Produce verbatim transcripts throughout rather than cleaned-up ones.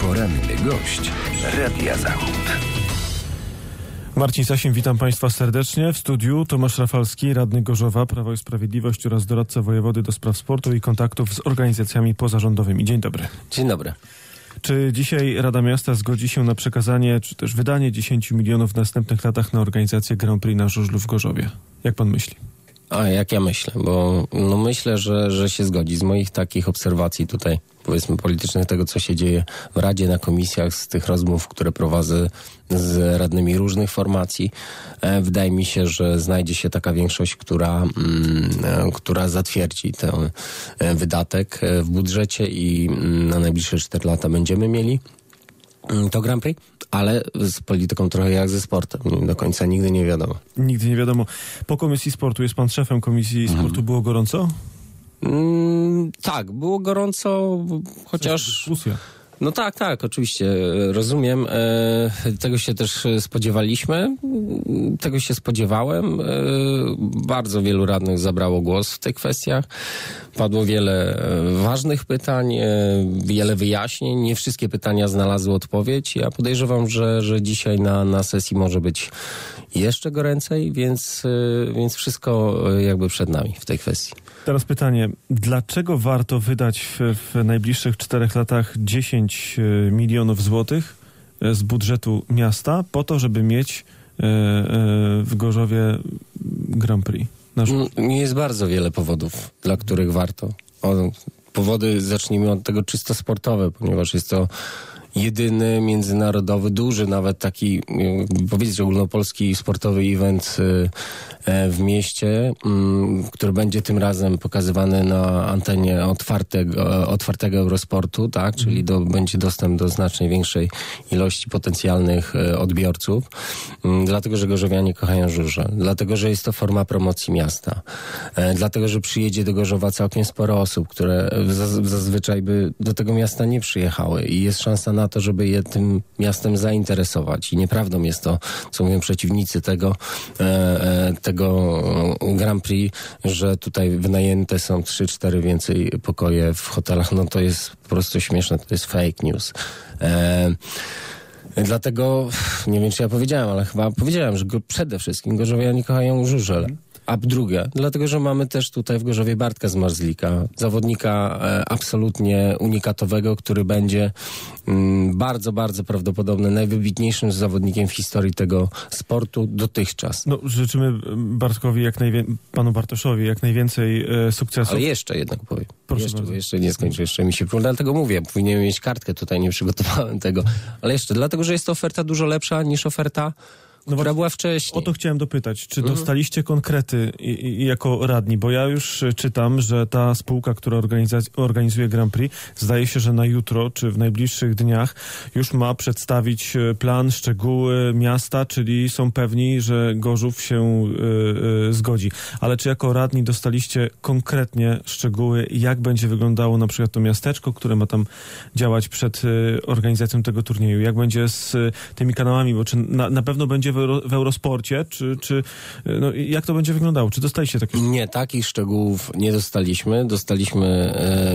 Poranny gość Radia Zachód. Marcin Sasin, witam Państwa serdecznie. W studiu Tomasz Rafalski, radny Gorzowa, Prawo i Sprawiedliwość oraz doradca wojewody do spraw sportu i kontaktów z organizacjami pozarządowymi. Dzień dobry. Dzień dobry. Czy dzisiaj Rada Miasta zgodzi się na przekazanie, czy też wydanie dziesięć milionów w następnych latach na organizację Grand Prix na żużlu w Gorzowie? Jak pan myśli? A jak ja myślę, bo no myślę, że, że się zgodzi. Z moich takich obserwacji tutaj, powiedzmy politycznych, tego co się dzieje w Radzie, na komisjach, z tych rozmów, które prowadzę z radnymi różnych formacji, e, wydaje mi się, że znajdzie się taka większość, która, mm, e, która zatwierdzi ten e, wydatek w budżecie i mm, na najbliższe cztery lata będziemy mieli to Grand Prix, ale z polityką trochę jak ze sportem. Do końca nigdy nie wiadomo. Nigdy nie wiadomo. Po Komisji Sportu jest pan szefem Komisji Sportu. Mhm. Było gorąco? Mm, tak, było gorąco, chociaż... Dyskusja. No tak, tak, oczywiście, rozumiem. E, tego się też spodziewaliśmy, tego się spodziewałem. E, bardzo wielu radnych zabrało głos w tych kwestiach. Padło wiele ważnych pytań, e, wiele wyjaśnień. Nie wszystkie pytania znalazły odpowiedź. Ja podejrzewam, że, że dzisiaj na, na sesji może być jeszcze goręcej, więc, e, więc wszystko jakby przed nami w tej kwestii. Teraz pytanie, dlaczego warto wydać w, w najbliższych czterech latach dziesięć milionów złotych z budżetu miasta po to, żeby mieć e, e, w Gorzowie Grand Prix? Nie jest bardzo wiele powodów, dla których warto. O, powody, zacznijmy od tego czysto sportowe, ponieważ jest to jedyny międzynarodowy, duży nawet taki, powiedzieć, ogólnopolski sportowy event w mieście, który będzie tym razem pokazywany na antenie otwartego, otwartego Eurosportu, tak, czyli do, będzie dostęp do znacznie większej ilości potencjalnych odbiorców, dlatego, że gorzowianie kochają żużel, dlatego, że jest to forma promocji miasta, dlatego, że przyjedzie do Gorzowa całkiem sporo osób, które zazwyczaj by do tego miasta nie przyjechały i jest szansa na to, żeby je tym miastem zainteresować. I nieprawdą jest to, co mówią przeciwnicy tego, e, tego Grand Prix, że tutaj wynajęte są trzy cztery więcej pokoje w hotelach. No to jest po prostu śmieszne, to jest fake news. E, dlatego, nie wiem czy ja powiedziałem, ale chyba powiedziałem, że go, przede wszystkim gorzowianie kochają żużel. A drugie, dlatego, że mamy też tutaj w Gorzowie Bartka z Marzlika, zawodnika e, absolutnie unikatowego, który będzie mm, bardzo, bardzo prawdopodobnie najwybitniejszym zawodnikiem w historii tego sportu dotychczas. No, życzymy Bartkowi, jak najwię- panu Bartoszowi jak najwięcej e, sukcesów. Ale jeszcze jednak powiem. Proszę jeszcze, bardzo. jeszcze nie skończę, jeszcze mi się próbuje, dlatego mówię, powinienem mieć kartkę, tutaj nie przygotowałem tego, ale jeszcze, dlatego, że jest to oferta dużo lepsza niż oferta, no która była wcześniej. O to chciałem dopytać. Czy mhm. dostaliście konkrety i, i, jako radni? Bo ja już czytam, że ta spółka, która organiza- organizuje Grand Prix, zdaje się, że na jutro, czy w najbliższych dniach już ma przedstawić plan, szczegóły miasta, czyli są pewni, że Gorzów się y, y, zgodzi. Ale czy jako radni dostaliście konkretnie szczegóły, jak będzie wyglądało na przykład to miasteczko, które ma tam działać przed y, organizacją tego turnieju? Jak będzie z y, tymi kanałami? Bo czy na, na pewno będzie w, Euro, w Eurosporcie, czy, czy no, jak to będzie wyglądało? Czy dostaliście takie? Nie, takich szczegółów nie dostaliśmy. Dostaliśmy e,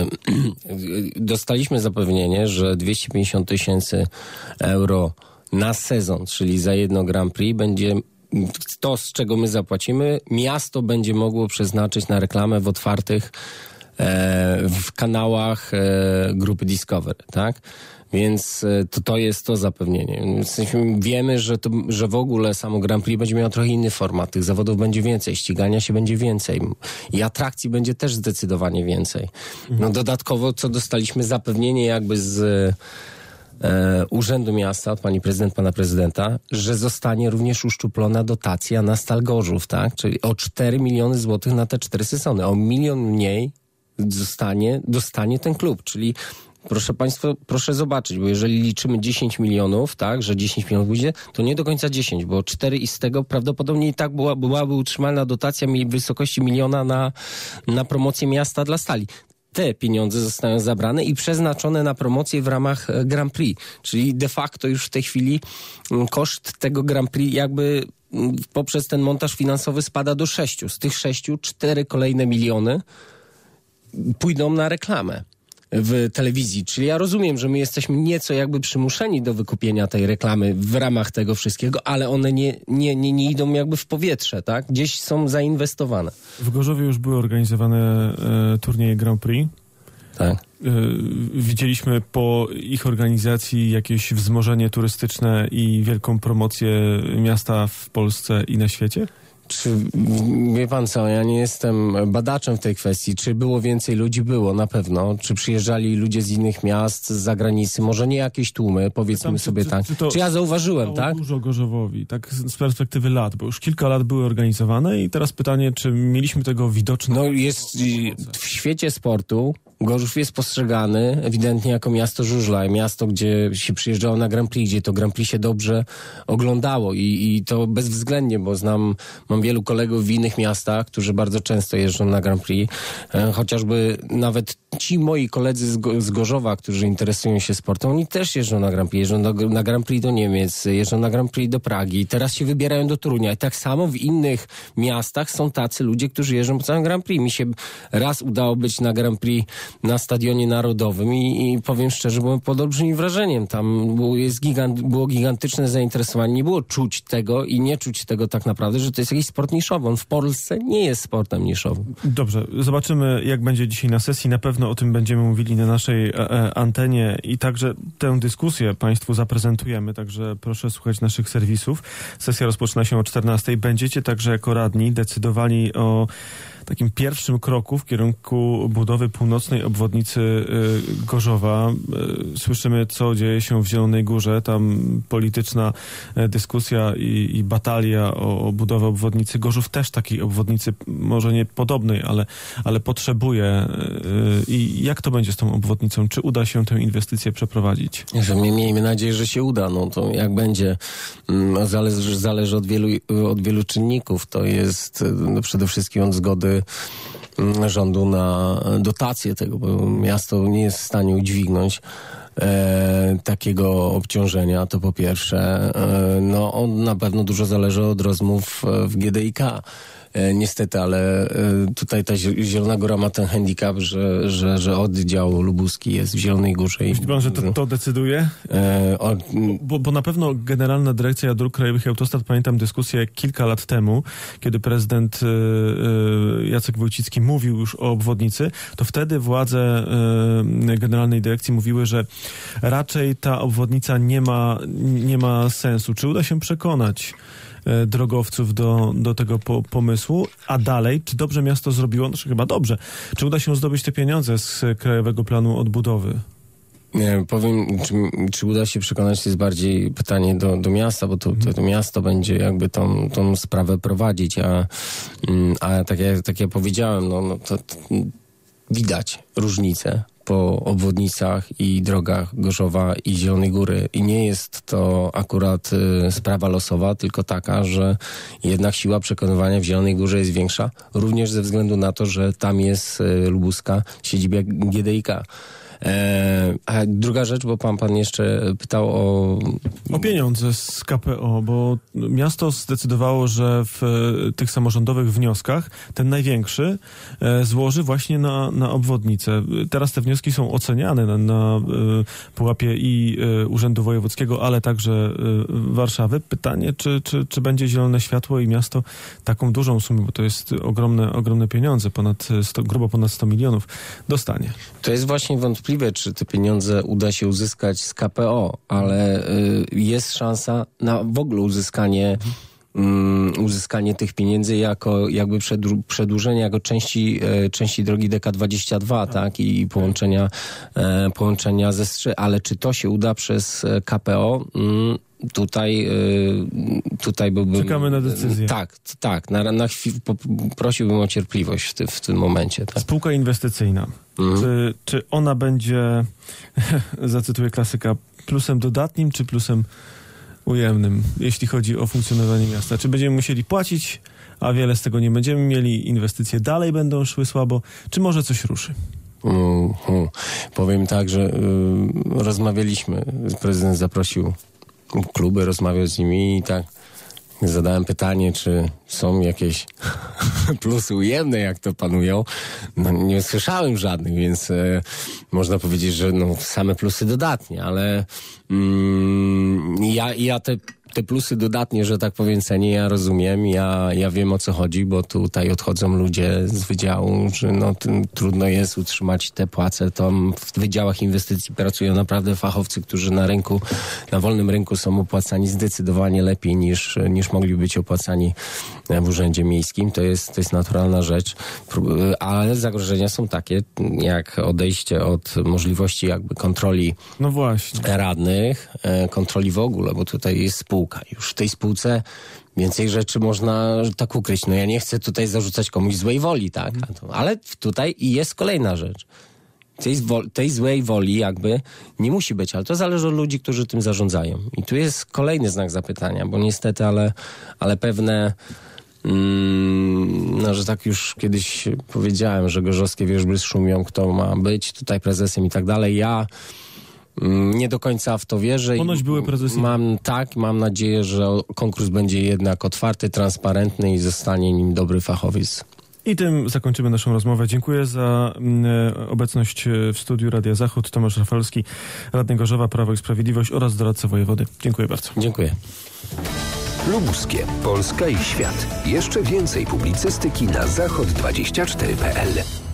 dostaliśmy zapewnienie, że dwieście pięćdziesiąt tysięcy euro na sezon, czyli za jedno Grand Prix, będzie to, z czego my zapłacimy, miasto będzie mogło przeznaczyć na reklamę w otwartych e, w kanałach e, grupy Discovery, tak? Więc to, to jest to zapewnienie. Wiemy, że, to, że w ogóle samo Grand Prix będzie miało trochę inny format. Tych zawodów będzie więcej, ścigania się będzie więcej i atrakcji będzie też zdecydowanie więcej. No dodatkowo, co dostaliśmy zapewnienie jakby z e, Urzędu Miasta, od pani prezydent, pana prezydenta, że zostanie również uszczuplona dotacja na Stal Gorzów, tak? Czyli o cztery miliony złotych na te cztery sezony. O milion mniej zostanie, dostanie ten klub, czyli proszę Państwa, proszę zobaczyć, bo jeżeli liczymy dziesięć milionów, tak, że dziesięć milionów pójdzie, to nie do końca dziesięć, bo cztery i z tego prawdopodobnie i tak była, byłaby utrzymana dotacja w wysokości miliona na, na promocję miasta dla Stali. Te pieniądze zostają zabrane i przeznaczone na promocję w ramach Grand Prix, czyli de facto już w tej chwili koszt tego Grand Prix jakby poprzez ten montaż finansowy spada do sześciu. Z tych sześciu, cztery kolejne miliony pójdą na reklamę. w telewizji. Czyli ja rozumiem, że my jesteśmy nieco jakby przymuszeni do wykupienia tej reklamy w ramach tego wszystkiego, ale one nie, nie, nie, nie idą jakby w powietrze, tak? Gdzieś są zainwestowane. W Gorzowie już były organizowane e, turnieje Grand Prix. Tak. E, widzieliśmy po ich organizacji jakieś wzmożenie turystyczne i wielką promocję miasta w Polsce i na świecie? Czy, wie pan co, ja nie jestem badaczem w tej kwestii. Czy było więcej ludzi? Było, na pewno. Czy przyjeżdżali ludzie z innych miast, z zagranicy? Może nie jakieś tłumy, powiedzmy Tam, sobie czy, tak. Czy, to czy ja zauważyłem, tak? Dużo Gorzowowi, tak z perspektywy lat, bo już kilka lat były organizowane i teraz pytanie, czy mieliśmy tego widoczne? No jest w świecie sportu Gorzów jest postrzegany ewidentnie jako miasto żużla, miasto, gdzie się przyjeżdżało na Grand Prix, gdzie to Grand Prix się dobrze oglądało i, i to bezwzględnie, bo znam, mam wielu kolegów w innych miastach, którzy bardzo często jeżdżą na Grand Prix, e, chociażby nawet ci moi koledzy z, Go, z Gorzowa, którzy interesują się sportem, oni też jeżdżą na Grand Prix, jeżdżą do, na Grand Prix do Niemiec, jeżdżą na Grand Prix do Pragi, teraz się wybierają do Torunia i tak samo w innych miastach są tacy ludzie, którzy jeżdżą po całym Grand Prix. Mi się raz udało być na Grand Prix na Stadionie Narodowym i, i powiem szczerze, byłem pod olbrzymim wrażeniem. Tam było, jest gigant, było gigantyczne zainteresowanie. Nie było czuć tego i nie czuć tego tak naprawdę, że to jest jakiś sport niszowy. On w Polsce nie jest sportem niszowym. Dobrze, zobaczymy jak będzie dzisiaj na sesji. Na pewno o tym będziemy mówili na naszej e, antenie i także tę dyskusję Państwu zaprezentujemy, także proszę słuchać naszych serwisów. Sesja rozpoczyna się o czternastej. Będziecie także jako radni decydowali o takim pierwszym kroku w kierunku budowy północnej obwodnicy y, Gorzowa. Y, słyszymy, co dzieje się w Zielonej Górze. Tam polityczna y, dyskusja i, i batalia o, o budowę obwodnicy. Gorzów też takiej obwodnicy, może nie podobnej, ale, ale potrzebuje. Y, I jak to będzie z tą obwodnicą? Czy uda się tę inwestycję przeprowadzić? Że my miejmy nadzieję, że się uda. No to jak będzie, no, zależy, zależy od wielu, od wielu czynników. To jest no, przede wszystkim od zgody rządu na dotację tego, bo miasto nie jest w stanie udźwignąć e, takiego obciążenia, to po pierwsze. E, no on na pewno dużo zależy od rozmów w G D I K. E, niestety, ale e, tutaj ta Zielona Góra ma ten handicap, że, że, że oddział lubuski jest w Zielonej Górze. Myśli pan, że to, to decyduje? E, o, bo, bo na pewno Generalna Dyrekcja Dróg Krajowych i Autostrad, pamiętam dyskusję kilka lat temu, kiedy prezydent e, e, Jacek Wojcicki mówił już o obwodnicy, to wtedy władze e, Generalnej Dyrekcji mówiły, że raczej ta obwodnica nie ma, nie ma sensu. Czy uda się przekonać drogowców do, do tego po, pomysłu, a dalej, czy dobrze miasto zrobiło? No chyba dobrze. Czy uda się zdobyć te pieniądze z Krajowego Planu Odbudowy? Nie, powiem, czy, czy uda się przekonać, to jest bardziej pytanie do, do miasta, bo to, to, to miasto będzie jakby tą, tą sprawę prowadzić, a, a tak, jak, tak jak powiedziałem, no, no to, to widać różnicę po obwodnicach i drogach Gorzowa i Zielonej Góry. I nie jest to akurat y, sprawa losowa, tylko taka, że jednak siła przekonywania w Zielonej Górze jest większa, również ze względu na to, że tam jest y, lubuska siedziba G D I K. E, a druga rzecz, bo pan, pan jeszcze pytał o... O pieniądze z K P O, bo miasto zdecydowało, że w e, tych samorządowych wnioskach ten największy e, złoży właśnie na, na obwodnicę. Teraz te wnioski są oceniane na, na e, pułapie i e, Urzędu Wojewódzkiego, ale także e, Warszawy. Pytanie, czy, czy, czy będzie zielone światło i miasto taką dużą sumę, bo to jest ogromne, ogromne pieniądze, ponad sto, grubo ponad sto milionów dostanie. To jest właśnie wątpliwe, czy te pieniądze uda się uzyskać z K P O, ale y, jest szansa na w ogóle uzyskanie um, uzyskanie tych pieniędzy jako jakby przedru- przedłużenie jako części, e, części drogi D K dwadzieścia dwa, tak, tak i połączenia, e, połączenia ze Strzy, ale czy to się uda przez K P O? Mm, Tutaj, tutaj byłbym... Czekamy na decyzję. Tak, tak. Na, na chwilę prosiłbym o cierpliwość w, ty, w tym momencie. Tak. Spółka inwestycyjna. Mhm. Czy, czy ona będzie, zacytuję klasyka, plusem dodatnim, czy plusem ujemnym, jeśli chodzi o funkcjonowanie miasta? Czy będziemy musieli płacić, a wiele z tego nie będziemy mieli, inwestycje dalej będą szły słabo, czy może coś ruszy? Mm, hmm. Powiem tak, że y, rozmawialiśmy, prezydent zaprosił kluby, rozmawiał z nimi i tak zadałem pytanie, czy są jakieś plusy ujemne, jak to panują. No, nie słyszałem żadnych, więc e, można powiedzieć, że no, same plusy dodatnie, ale mm, ja, ja te Te plusy dodatnie, że tak powiem, cenię, ja rozumiem, ja, ja wiem, o co chodzi, bo tutaj odchodzą ludzie z wydziału, że no, tym, trudno jest utrzymać te płace. Tam w wydziałach inwestycji pracują naprawdę fachowcy, którzy na rynku, na wolnym rynku są opłacani zdecydowanie lepiej niż, niż mogliby być opłacani w urzędzie miejskim. To jest, to jest naturalna rzecz, ale zagrożenia są takie, jak odejście od możliwości jakby kontroli no właśnie. radnych, kontroli w ogóle, bo tutaj jest spółka. Już w tej spółce więcej rzeczy można tak ukryć. No ja nie chcę tutaj zarzucać komuś złej woli, tak? Ale tutaj jest kolejna rzecz. Tej, tej złej woli jakby nie musi być, ale to zależy od ludzi, którzy tym zarządzają. I tu jest kolejny znak zapytania, bo niestety, ale, ale pewne mm, no, że tak już kiedyś powiedziałem, że gorzowskie wierzby szumią, kto ma być tutaj prezesem i tak dalej. Ja nie do końca w to wierzę. Ponoć były prezesy. Mam, tak, mam nadzieję, że konkurs będzie jednak otwarty, transparentny i zostanie nim dobry fachowiec. I tym zakończymy naszą rozmowę. Dziękuję za y, obecność w studiu Radia Zachód. Tomasz Rafalski, radny Gorzowa, Prawo i Sprawiedliwość oraz doradca wojewody. Dziękuję bardzo. Dziękuję. Lubuskie, Polska i świat. Jeszcze więcej publicystyki na zachod dwadzieścia cztery kropka p l.